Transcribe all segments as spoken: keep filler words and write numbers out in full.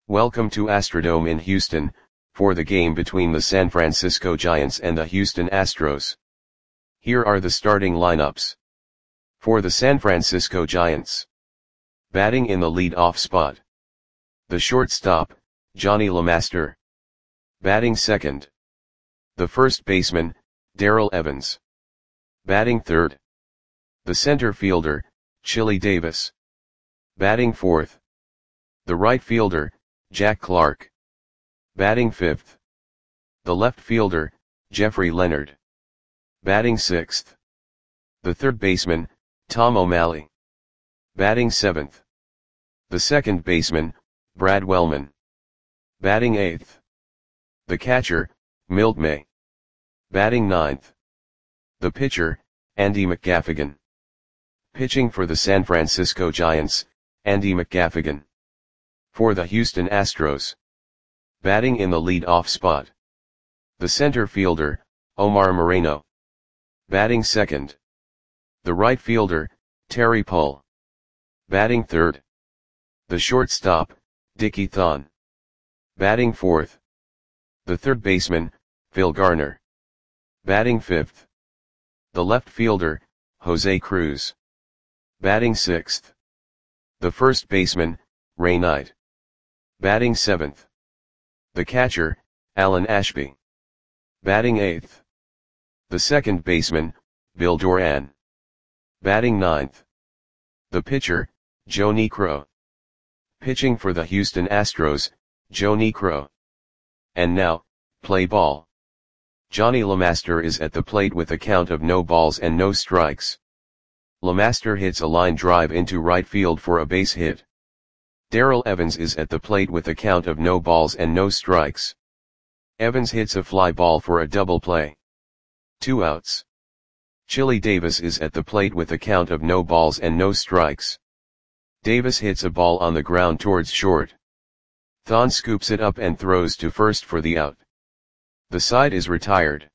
Welcome to Astrodome in Houston, for the game between the San Francisco Giants and the Houston Astros. Here are the starting lineups. For the San Francisco Giants. Batting in the lead-off spot. The shortstop, Johnny LeMaster. Batting second. The first baseman, Darrell Evans. Batting third. The center fielder, Chili Davis. Batting fourth. The right fielder, Jack Clark. Batting fifth. The left fielder, Jeffrey Leonard. Batting sixth. The third baseman, Tom O'Malley. Batting seventh. The second baseman, Brad Wellman. Batting eighth. The catcher, Milt May. Batting ninth. The pitcher, Andy McGaffigan. Pitching for the San Francisco Giants, Andy McGaffigan. For the Houston Astros. Batting in the lead-off spot. The center fielder, Omar Moreno. Batting second. The right fielder, Terry Pull. Batting third. The shortstop, Dickie Thon. Batting fourth. The third baseman, Phil Garner. Batting fifth. The left fielder, Jose Cruz. Batting sixth. The first baseman, Ray Knight. Batting seventh. The catcher, Alan Ashby. Batting eighth. The second baseman, Bill Doran. Batting ninth. The pitcher, Joe Niekro. Pitching for the Houston Astros, Joe Niekro. And now, play ball. Johnny LeMaster is at the plate with a count of no balls and no strikes. LeMaster hits a line drive into right field for a base hit. Darrell Evans is at the plate with a count of no balls and no strikes. Evans hits a fly ball for a double play. Two outs. Chili Davis is at the plate with a count of no balls and no strikes. Davis hits a ball on the ground towards short. Thon scoops it up and throws to first for the out. The side is retired.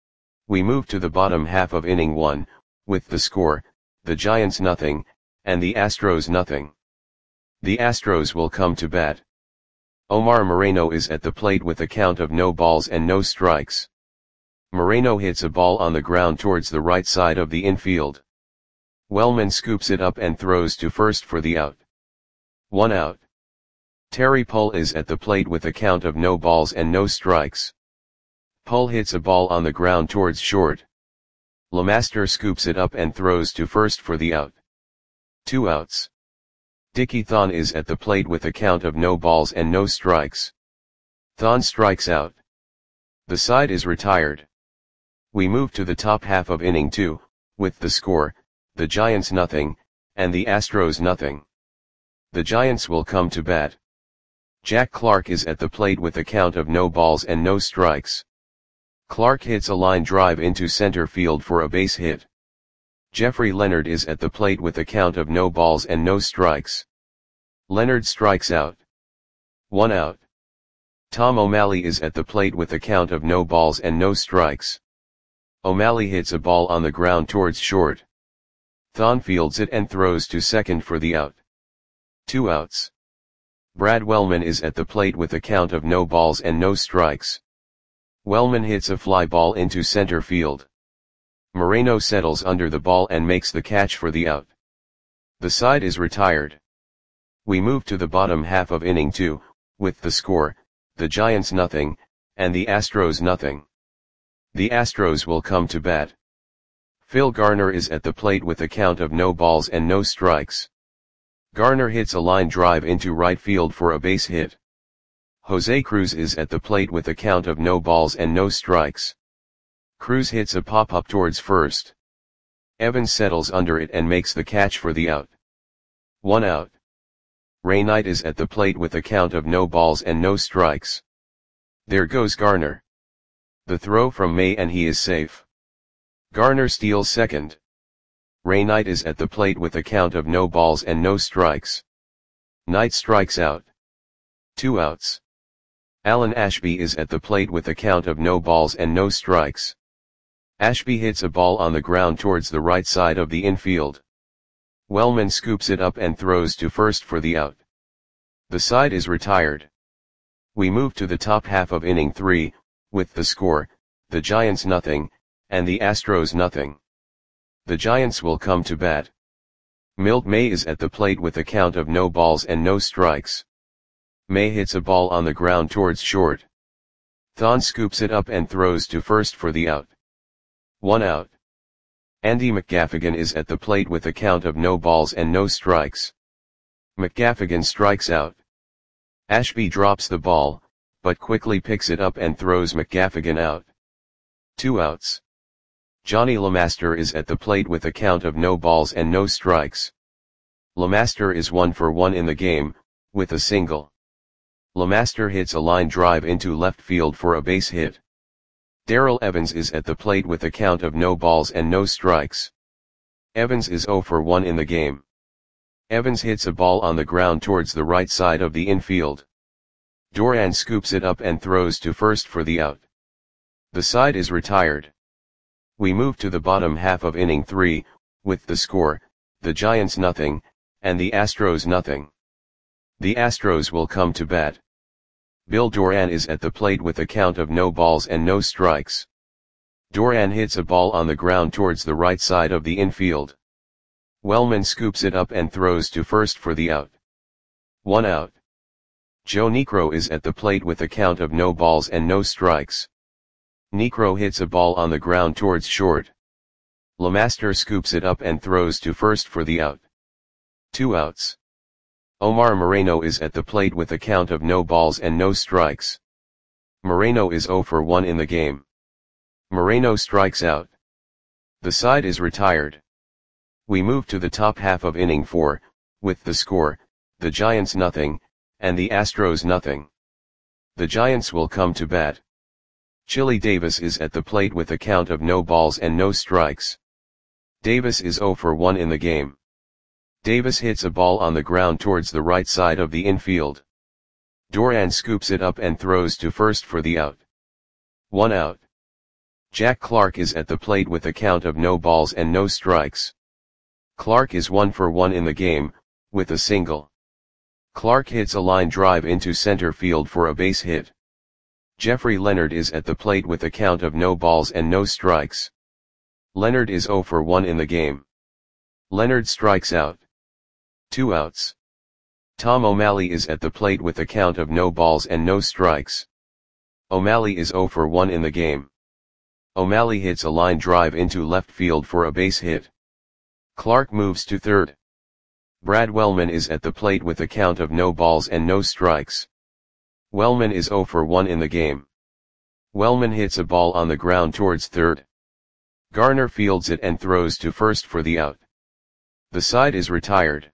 We move to the bottom half of inning one, with the score, the Giants nothing, and the Astros nothing. The Astros will come to bat. Omar Moreno is at the plate with a count of no balls and no strikes. Moreno hits a ball on the ground towards the right side of the infield. Wellman scoops it up and throws to first for the out. One out. Terry Pull is at the plate with a count of no balls and no strikes. Pull hits a ball on the ground towards short. LeMaster scoops it up and throws to first for the out. Two outs. Dickie Thon is at the plate with a count of no balls and no strikes. Thon strikes out. The side is retired. We move to the top half of inning two, with the score, the Giants nothing, and the Astros nothing. The Giants will come to bat. Jack Clark is at the plate with a count of no balls and no strikes. Clark hits a line drive into center field for a base hit. Jeffrey Leonard is at the plate with a count of no balls and no strikes. Leonard strikes out. One out. Tom O'Malley is at the plate with a count of no balls and no strikes. O'Malley hits a ball on the ground towards short. Thon fields it and throws to second for the out. Two outs. Brad Wellman is at the plate with a count of no balls and no strikes. Wellman hits a fly ball into center field. Moreno settles under the ball and makes the catch for the out. The side is retired. We move to the bottom half of inning two, with the score, the Giants nothing, and the Astros nothing. The Astros will come to bat. Phil Garner is at the plate with a count of no balls and no strikes. Garner hits a line drive into right field for a base hit. Jose Cruz is at the plate with a count of no balls and no strikes. Cruz hits a pop-up towards first. Evans settles under it and makes the catch for the out. One out. Ray Knight is at the plate with a count of no balls and no strikes. There goes Garner. The throw from May and he is safe. Garner steals second. Ray Knight is at the plate with a count of no balls and no strikes. Knight strikes out. Two outs. Alan Ashby is at the plate with a count of no balls and no strikes. Ashby hits a ball on the ground towards the right side of the infield. Wellman scoops it up and throws to first for the out. The side is retired. We move to the top half of inning three, with the score, the Giants nothing, and the Astros nothing. The Giants will come to bat. Milt May is at the plate with a count of no balls and no strikes. May hits a ball on the ground towards short. Thon scoops it up and throws to first for the out. One out. Andy McGaffigan is at the plate with a count of no balls and no strikes. McGaffigan strikes out. Ashby drops the ball, but quickly picks it up and throws McGaffigan out. Two outs. Johnny LeMaster is at the plate with a count of no balls and no strikes. LeMaster is one for one in the game, with a single. LeMaster hits a line drive into left field for a base hit. Darrell Evans is at the plate with a count of no balls and no strikes. Evans is zero for one in the game. Evans hits a ball on the ground towards the right side of the infield. Doran scoops it up and throws to first for the out. The side is retired. We move to the bottom half of inning three, with the score, the Giants nothing, and the Astros nothing. The Astros will come to bat. Bill Doran is at the plate with a count of no balls and no strikes. Doran hits a ball on the ground towards the right side of the infield. Wellman scoops it up and throws to first for the out. One out. Joe Niekro is at the plate with a count of no balls and no strikes. Niekro hits a ball on the ground towards short. LeMaster scoops it up and throws to first for the out. Two outs. Omar Moreno is at the plate with a count of no balls and no strikes. Moreno is zero for one in the game. Moreno strikes out. The side is retired. We move to the top half of inning four, with the score, the Giants nothing, and the Astros nothing. The Giants will come to bat. Chili Davis is at the plate with a count of no balls and no strikes. Davis is zero for one in the game. Davis hits a ball on the ground towards the right side of the infield. Doran scoops it up and throws to first for the out. One out. Jack Clark is at the plate with a count of no balls and no strikes. Clark is one for one in the game, with a single. Clark hits a line drive into center field for a base hit. Jeffrey Leonard is at the plate with a count of no balls and no strikes. Leonard is zero for one in the game. Leonard strikes out. Two outs. Tom O'Malley is at the plate with a count of no balls and no strikes. O'Malley is zero for one in the game. O'Malley hits a line drive into left field for a base hit. Clark moves to third. Brad Wellman is at the plate with a count of no balls and no strikes. Wellman is zero for one in the game. Wellman hits a ball on the ground towards third. Garner fields it and throws to first for the out. The side is retired.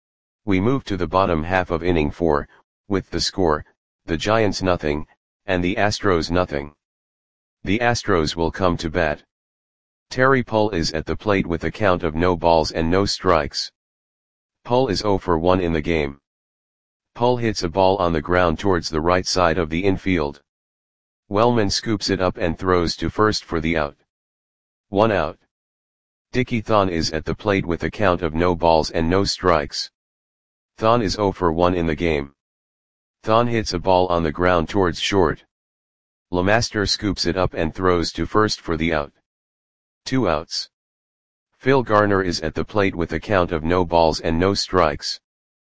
We move to the bottom half of inning four, with the score, the Giants nothing, and the Astros nothing. The Astros will come to bat. Terry Pull is at the plate with a count of no balls and no strikes. Pull is zero for one in the game. Pull hits a ball on the ground towards the right side of the infield. Wellman scoops it up and throws to first for the out. One out. Dickie Thon is at the plate with a count of no balls and no strikes. Thon is zero for one in the game. Thon hits a ball on the ground towards short. LeMaster scoops it up and throws to first for the out. Two outs. Phil Garner is at the plate with a count of no balls and no strikes.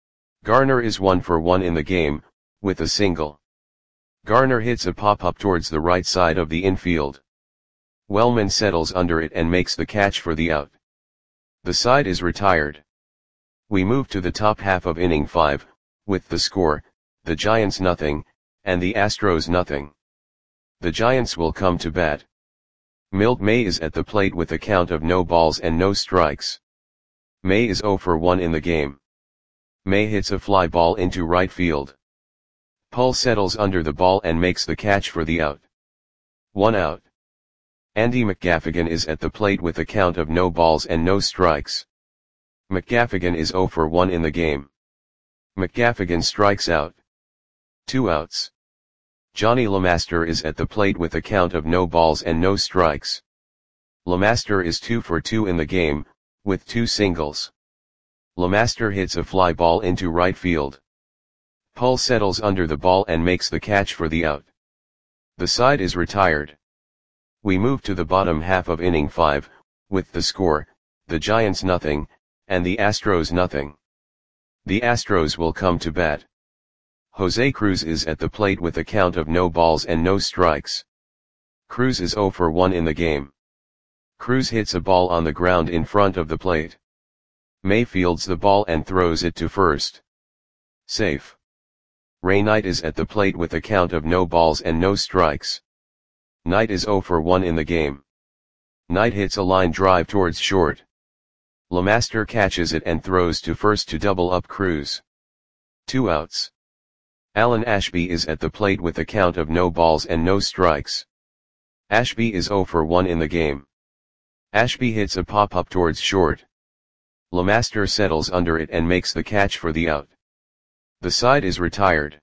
Garner is one for one in the game, with a single. Garner hits a pop-up towards the right side of the infield. Wellman settles under it and makes the catch for the out. The side is retired. We move to the top half of inning five, with the score, the Giants nothing, and the Astros nothing. The Giants will come to bat. Milt May is at the plate with a count of no balls and no strikes. May is zero for one in the game. May hits a fly ball into right field. Pull settles under the ball and makes the catch for the out. One out. Andy McGaffigan is at the plate with a count of no balls and no strikes. McGaffigan is zero for one in the game. McGaffigan strikes out. Two outs. Johnny LeMaster is at the plate with a count of no balls and no strikes. LeMaster is two for two in the game, with two singles. LeMaster hits a fly ball into right field. Pull settles under the ball and makes the catch for the out. The side is retired. We move to the bottom half of inning five, with the score, the Giants nothing, and the Astros nothing. The Astros will come to bat. Jose Cruz is at the plate with a count of no balls and no strikes. Cruz is zero for one in the game. Cruz hits a ball on the ground in front of the plate. May fields the ball and throws it to first. Safe. Ray Knight is at the plate with a count of no balls and no strikes. Knight is zero for one in the game. Knight hits a line drive towards short. LeMaster catches it and throws to first to double up Cruz. Two outs. Alan Ashby is at the plate with a count of no balls and no strikes. Ashby is zero for one in the game. Ashby hits a pop-up towards short. LeMaster settles under it and makes the catch for the out. The side is retired.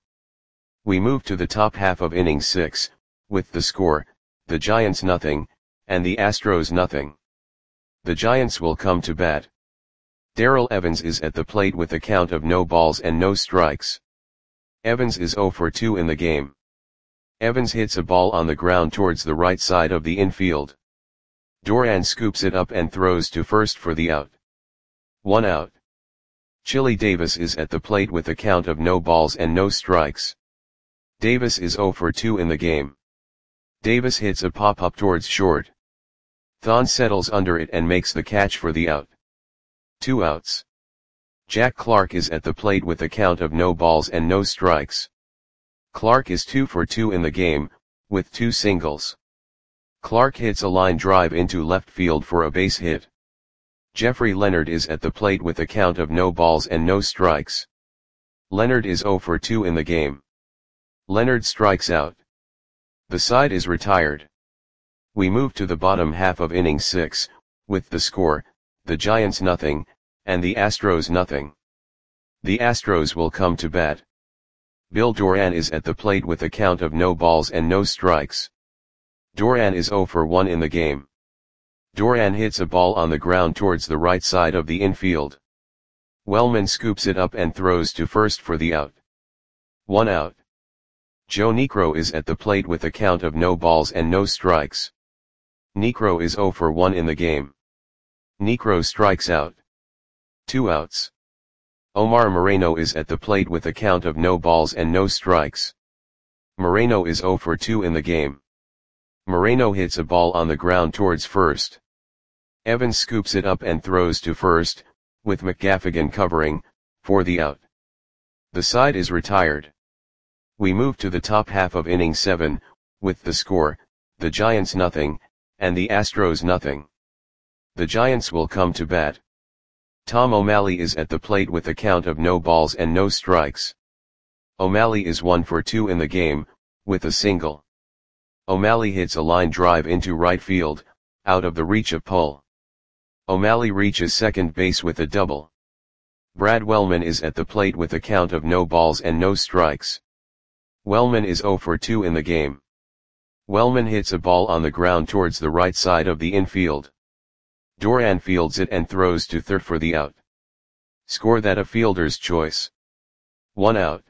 We move to the top half of inning six, with the score, the Giants nothing, and the Astros nothing. The Giants will come to bat. Darrell Evans is at the plate with a count of no balls and no strikes. Evans is zero for two in the game. Evans hits a ball on the ground towards the right side of the infield. Doran scoops it up and throws to first for the out. One out. Chili Davis is at the plate with a count of no balls and no strikes. Davis is zero for two in the game. Davis hits a pop-up towards short. Thon settles under it and makes the catch for the out. Two outs. Jack Clark is at the plate with a count of no balls and no strikes. Clark is two for two in the game, with two singles. Clark hits a line drive into left field for a base hit. Jeffrey Leonard is at the plate with a count of no balls and no strikes. Leonard is zero for two in the game. Leonard strikes out. The side is retired. We move to the bottom half of inning six, with the score, the Giants nothing, and the Astros nothing. The Astros will come to bat. Bill Doran is at the plate with a count of no balls and no strikes. Doran is zero for one in the game. Doran hits a ball on the ground towards the right side of the infield. Wellman scoops it up and throws to first for the out. One out. Joe Niekro is at the plate with a count of no balls and no strikes. Niekro is zero for one in the game. Niekro strikes out. Two outs. Omar Moreno is at the plate with a count of no balls and no strikes. Moreno is zero for two in the game. Moreno hits a ball on the ground towards first. Evans scoops it up and throws to first, with McGaffigan covering, for the out. The side is retired. We move to the top half of inning seven, with the score, the Giants nothing, and the Astros nothing. The Giants will come to bat. Tom O'Malley is at the plate with a count of no balls and no strikes. O'Malley is one for two in the game, with a single. O'Malley hits a line drive into right field, out of the reach of Pull. O'Malley reaches second base with a double. Brad Wellman is at the plate with a count of no balls and no strikes. Wellman is zero for two in the game. Wellman hits a ball on the ground towards the right side of the infield. Doran fields it and throws to third for the out. Score that a fielder's choice. One out.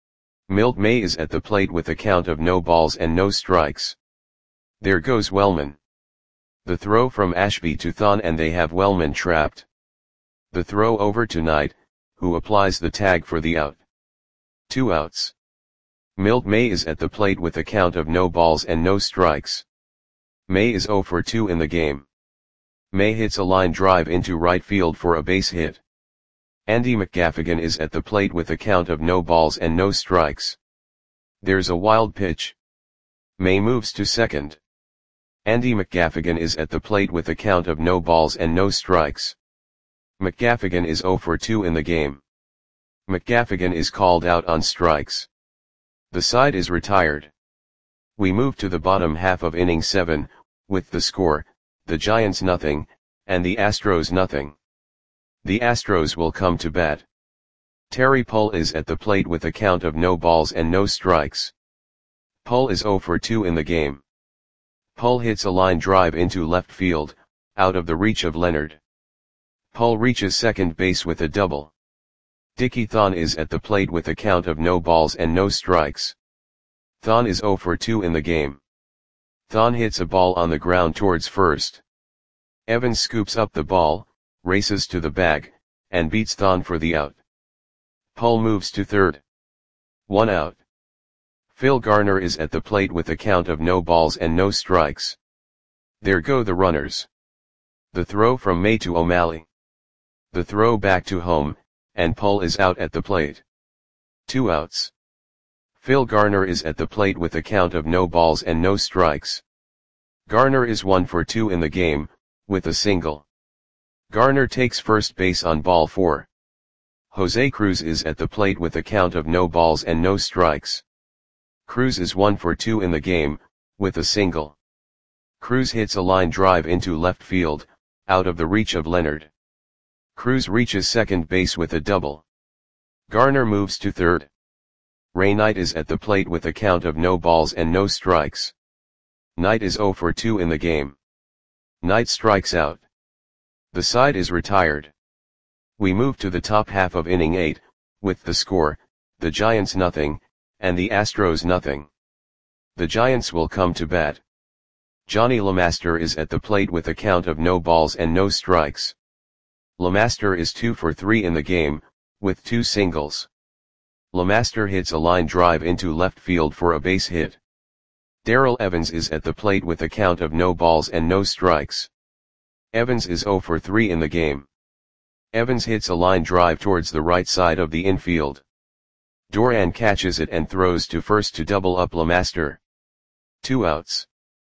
Milt May is at the plate with a count of no balls and no strikes. There goes Wellman. The throw from Ashby to Thon and they have Wellman trapped. The throw over to Knight, who applies the tag for the out. Two outs. Milt May is at the plate with a count of no balls and no strikes. May is zero for two in the game. May hits a line drive into right field for a base hit. Andy McGaffigan is at the plate with a count of no balls and no strikes. There's a wild pitch. May moves to second. Andy McGaffigan is at the plate with a count of no balls and no strikes. McGaffigan is zero for two in the game. McGaffigan is called out on strikes. The side is retired. We move to the bottom half of inning seven, with the score, the Giants nothing, and the Astros nothing. The Astros will come to bat. Terry Pull is at the plate with a count of no balls and no strikes. Pull is zero for two in the game. Pull hits a line drive into left field, out of the reach of Leonard. Pull reaches second base with a double. Dickie Thon is at the plate with a count of no balls and no strikes. Thon is zero for two in the game. Thon hits a ball on the ground towards first. Evans scoops up the ball, races to the bag, and beats Thon for the out. Pull moves to third. One out. Phil Garner is at the plate with a count of no balls and no strikes. There go the runners. The throw from May to O'Malley. The throw back to home, and Pull is out at the plate. Two outs. Phil Garner is at the plate with a count of no balls and no strikes. Garner is one for two in the game, with a single. Garner takes first base on ball four. Jose Cruz is at the plate with a count of no balls and no strikes. Cruz is one for two in the game, with a single. Cruz hits a line drive into left field, out of the reach of Leonard. Cruz reaches second base with a double. Garner moves to third. Ray Knight is at the plate with a count of no balls and no strikes. Knight is zero for two in the game. Knight strikes out. The side is retired. We move to the top half of inning eight, with the score, the Giants nothing, and the Astros nothing. The Giants will come to bat. Johnny LeMaster is at the plate with a count of no balls and no strikes. LeMaster is two for three in the game, with two singles. LeMaster hits a line drive into left field for a base hit. Darrell Evans is at the plate with a count of no balls and no strikes. Evans is zero for three in the game. Evans hits a line drive towards the right side of the infield. Duran catches it and throws to first to double up LeMaster. Two outs.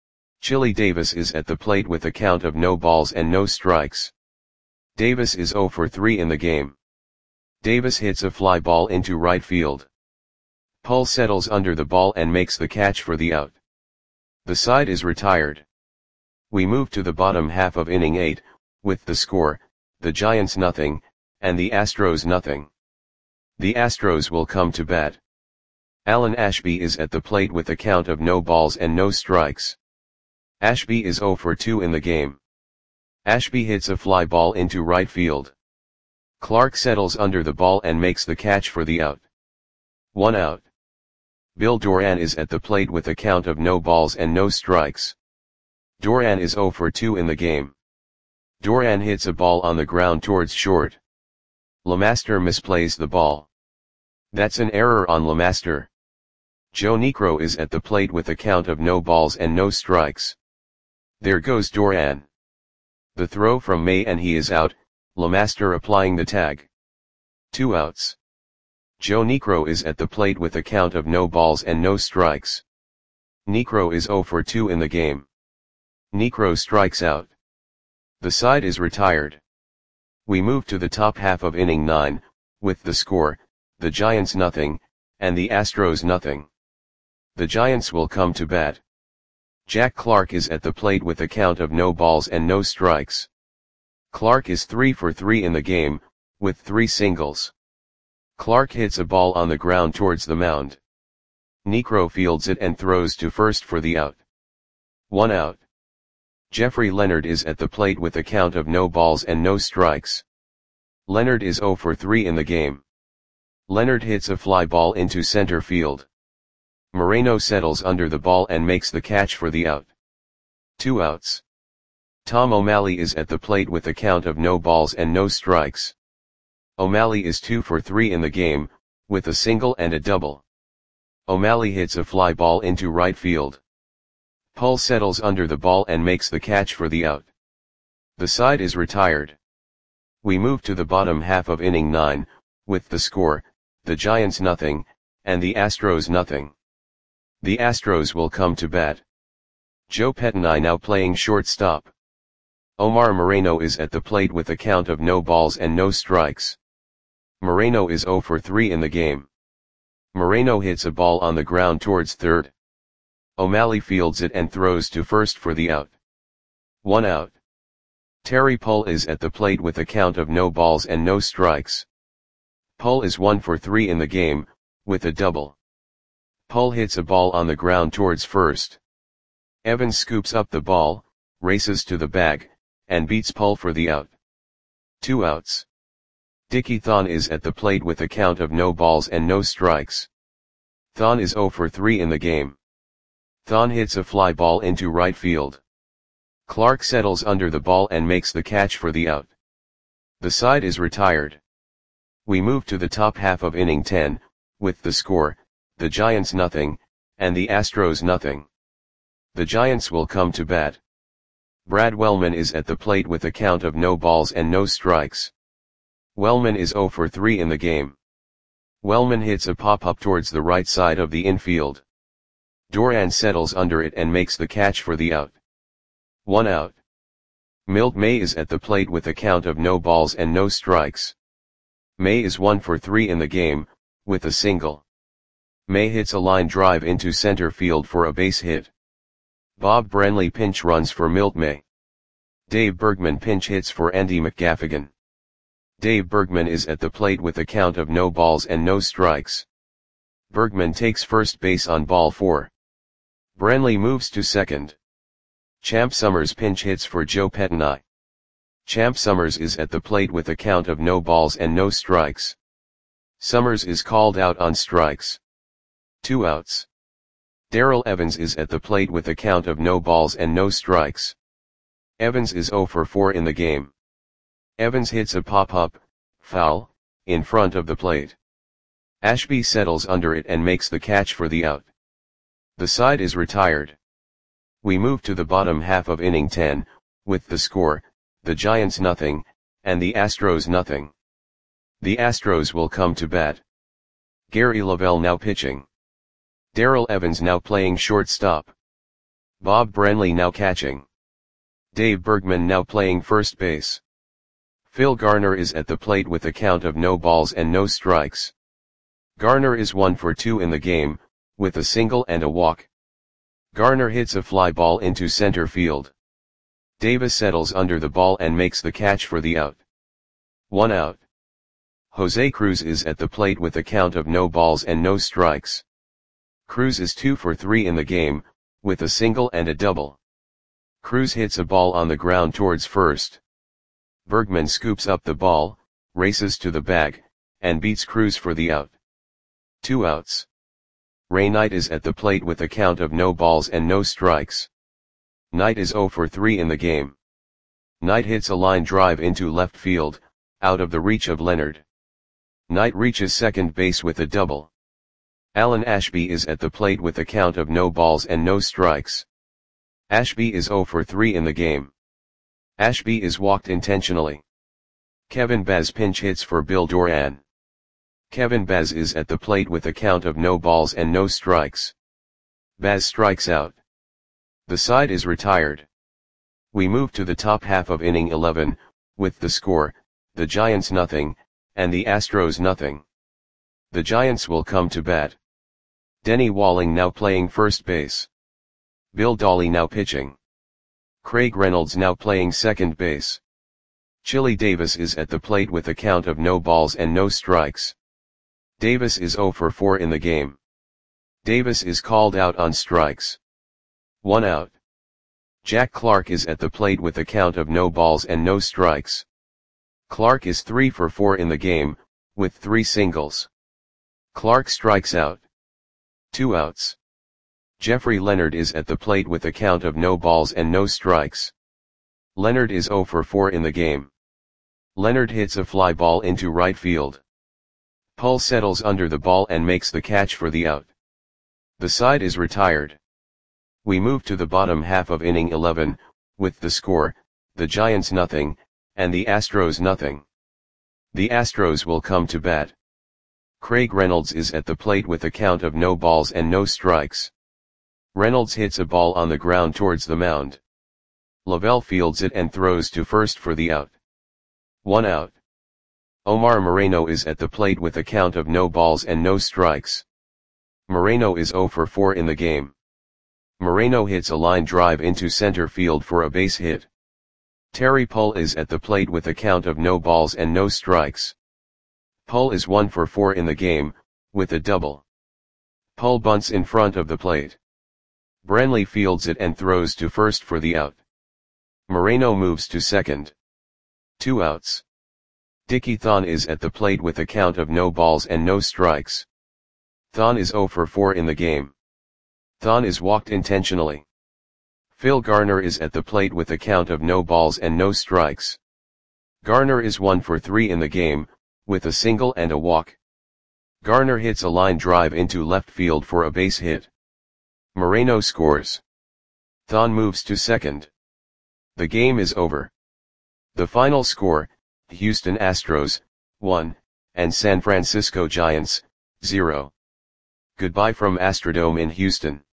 Chili Davis is at the plate with a count of no balls and no strikes. Davis is zero for three in the game. Davis hits a fly ball into right field. Pull settles under the ball and makes the catch for the out. The side is retired. We move to the bottom half of inning eight, with the score, the Giants nothing, and the Astros nothing. The Astros will come to bat. Alan Ashby is at the plate with a count of no balls and no strikes. Ashby is zero for two in the game. Ashby hits a fly ball into right field. Clark settles under the ball and makes the catch for the out. One out. Bill Duran is at the plate with a count of no balls and no strikes. Duran is zero for two in the game. Duran hits a ball on the ground towards short. LeMaster misplays the ball. That's an error on LeMaster. Joe Niekro is at the plate with a count of no balls and no strikes. There goes Duran. The throw from May and he is out, LeMaster applying the tag. Two outs. Joe Niekro is at the plate with a count of no balls and no strikes. Niekro is zero for two in the game. Niekro strikes out. The side is retired. We move to the top half of inning nine, with the score, the Giants nothing, and the Astros nothing. The Giants will come to bat. Jack Clark is at the plate with a count of no balls and no strikes. Clark is three for three in the game, with three singles. Clark hits a ball on the ground towards the mound. Niekro fields it and throws to first for the out. One out. Jeffrey Leonard is at the plate with a count of no balls and no strikes. Leonard is zero for three in the game. Leonard hits a fly ball into center field. Moreno settles under the ball and makes the catch for the out. Two outs. Tom O'Malley is at the plate with a count of no balls and no strikes. O'Malley is two for three in the game, with a single and a double. O'Malley hits a fly ball into right field. Pull settles under the ball and makes the catch for the out. The side is retired. We move to the bottom half of inning nine, with the score, the Giants nothing, and the Astros nothing. The Astros will come to bat. Joe Pettinai now playing shortstop. Omar Moreno is at the plate with a count of no balls and no strikes. Moreno is zero for three in the game. Moreno hits a ball on the ground towards third. O'Malley fields it and throws to first for the out. One out. Terry Pull is at the plate with a count of no balls and no strikes. Pull is one for three in the game, with a double. Pull hits a ball on the ground towards first. Evans scoops up the ball, races to the bag, and beats Pull for the out. Two outs. Dickie Thon is at the plate with a count of no balls and no strikes. Thon is zero for three in the game. Thon hits a fly ball into right field. Clark settles under the ball and makes the catch for the out. The side is retired. We move to the top half of inning ten, with the score, the Giants nothing, and the Astros nothing. The Giants will come to bat. Brad Wellman is at the plate with a count of no balls and no strikes. Wellman is zero for three in the game. Wellman hits a pop-up towards the right side of the infield. Duran settles under it and makes the catch for the out. One out. Milt May is at the plate with a count of no balls and no strikes. May is one for three in the game, with a single. May hits a line drive into center field for a base hit. Bob Brenly pinch runs for Milt May. Dave Bergman pinch hits for Andy McGaffigan. Dave Bergman is at the plate with a count of no balls and no strikes. Bergman takes first base on ball four. Brenly moves to second. Champ Summers pinch hits for Joe Pettinai. Champ Summers is at the plate with a count of no balls and no strikes. Summers is called out on strikes. Two outs. Darrell Evans is at the plate with a count of no balls and no strikes. Evans is zero for four in the game. Evans hits a pop-up, foul, in front of the plate. Ashby settles under it and makes the catch for the out. The side is retired. We move to the bottom half of inning ten, with the score, the Giants nothing, and the Astros nothing. The Astros will come to bat. Gary Lavelle now pitching. Darrell Evans now playing shortstop. Bob Brenly now catching. Dave Bergman now playing first base. Phil Garner is at the plate with a count of no balls and no strikes. Garner is one for two in the game, with a single and a walk. Garner hits a fly ball into center field. Davis settles under the ball and makes the catch for the out. One out. Jose Cruz is at the plate with a count of no balls and no strikes. Cruz is two for three in the game, with a single and a double. Cruz hits a ball on the ground towards first. Bergman scoops up the ball, races to the bag, and beats Cruz for the out. Two outs. Ray Knight is at the plate with a count of no balls and no strikes. Knight is zero for three in the game. Knight hits a line drive into left field, out of the reach of Leonard. Knight reaches second base with a double. Alan Ashby is at the plate with a count of no balls and no strikes. Ashby is zero for three in the game. Ashby is walked intentionally. Kevin Baz pinch hits for Bill Doran. Kevin Baz is at the plate with a count of no balls and no strikes. Baz strikes out. The side is retired. We move to the top half of inning eleven, with the score, the Giants nothing, and the Astros nothing. The Giants will come to bat. Denny Walling now playing first base. Bill Dawley now pitching. Craig Reynolds now playing second base. Chili Davis is at the plate with a count of no balls and no strikes. Davis is zero for four in the game. Davis is called out on strikes. One out. Jack Clark is at the plate with a count of no balls and no strikes. Clark is three for four in the game, with three singles. Clark strikes out. Two outs. Jeffrey Leonard is at the plate with a count of no balls and no strikes. Leonard is zero for four in the game. Leonard hits a fly ball into right field. Pull settles under the ball and makes the catch for the out. The side is retired. We move to the bottom half of inning eleven, with the score, the Giants nothing, and the Astros nothing. The Astros will come to bat. Craig Reynolds is at the plate with a count of no balls and no strikes. Reynolds hits a ball on the ground towards the mound. Lavelle fields it and throws to first for the out. One out. Omar Moreno is at the plate with a count of no balls and no strikes. Moreno is zero for four in the game. Moreno hits a line drive into center field for a base hit. Terry Pull is at the plate with a count of no balls and no strikes. Pull is one for four in the game, with a double. Pull bunts in front of the plate. Brenly fields it and throws to first for the out. Moreno moves to second. Two outs. Dickie Thon is at the plate with a count of no balls and no strikes. Thon is zero for four in the game. Thon is walked intentionally. Phil Garner is at the plate with a count of no balls and no strikes. Garner is one for three in the game, with a single and a walk. Garner hits a line drive into left field for a base hit. Moreno scores. Thon moves to second. The game is over. The final score, Houston Astros, one, and San Francisco Giants, zero. Goodbye from Astrodome in Houston.